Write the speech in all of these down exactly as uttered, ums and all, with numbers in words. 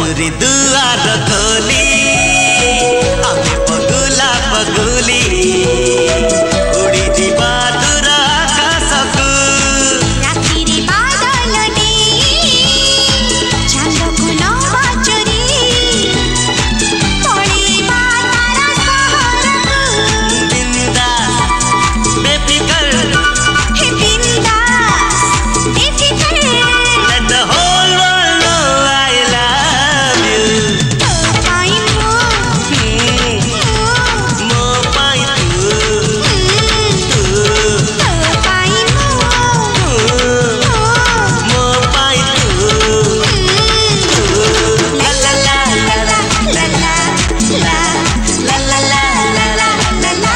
पछुरी दुआर खोली आमे पगुला पगुली उड़ी जीवा दूर आकाशकू रातिरे बादल डेई चांदको नवा चोरी पड़ेबा तारा सहरकू बिंदास बेफिकर हे बिंदास बेफिकर let the whole world know I love you पाई मो mo pai tu tu पाई मो mo pai tu la la la la la ला ला ला la la la la la ला ला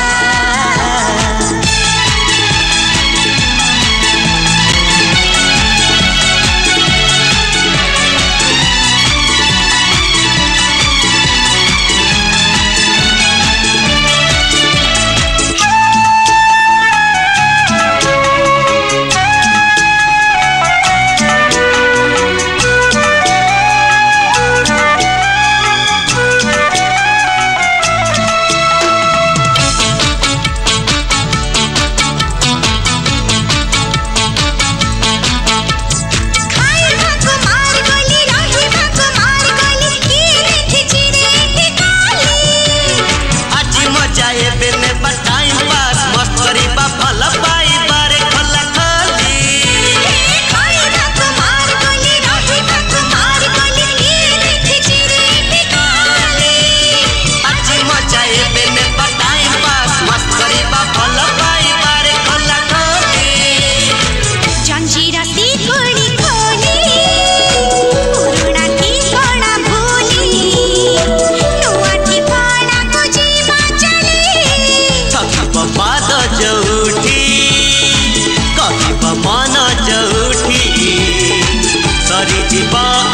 खाई भाको मार गोली रही भाको मार गोली की देखी रे काली आज मजा एबे ने बा टाइम पास मस्त करी बा भल पाई बारे खला खली खाई भाको मार गोली रही भाको मार गोली की देखी रे काली आज मजा एबे ने बा टाइम पास मस्त करी बा भल पाई बारे खला खली जंजीरा सी कोड़ी खोली पुरुणा की कोणा भूली नुआ की पाड़ा को जीवा चली थकब पाद जौठी कहिब मन जौठी सरी जीवा